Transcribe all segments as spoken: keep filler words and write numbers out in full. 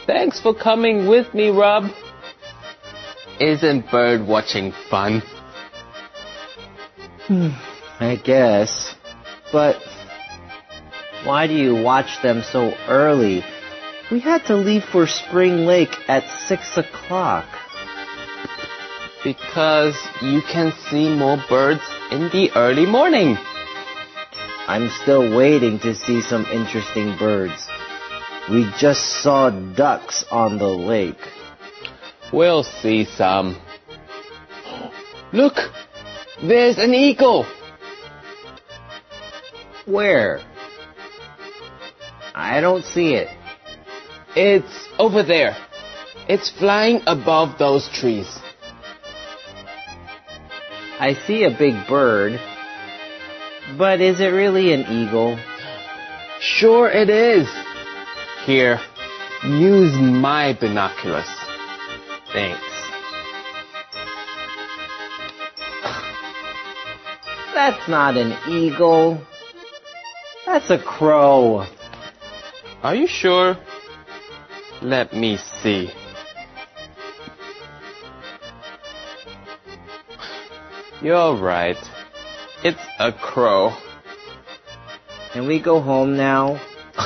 Thanks for coming with me, Rob. Isn't bird watching fun? Hmm, I guess. But why do you watch them so early? We had to leave for Spring Lake at six o'clock. Because you can see more birds in the early morning. I'm still waiting to see some interesting birds. We just saw ducks on the lake. We'll see some. Look! There's an eagle! Where? I don't see it. It's over there. It's flying above those trees. I see a big bird. But is it really an eagle? Sure it is. Here, use my binoculars. Thanks. That's not an eagle. That's a crow. Are you sure? Let me see. You're right. It's a crow. Can we go home now?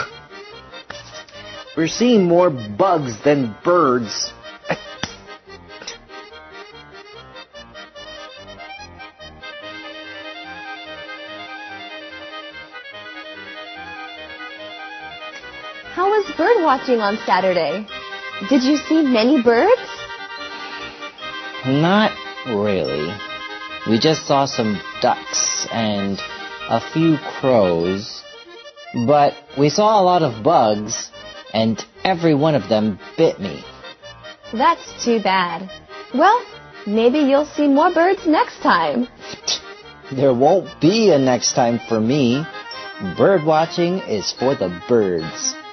We're seeing more bugs than birds. How was bird watching on Saturday? Did you see many birds? Not really. We just saw some ducks and a few crows, but we saw a lot of bugs, and every one of them bit me. That's too bad. Well, maybe you'll see more birds next time. There won't be a next time for me. Bird watching is for the birds.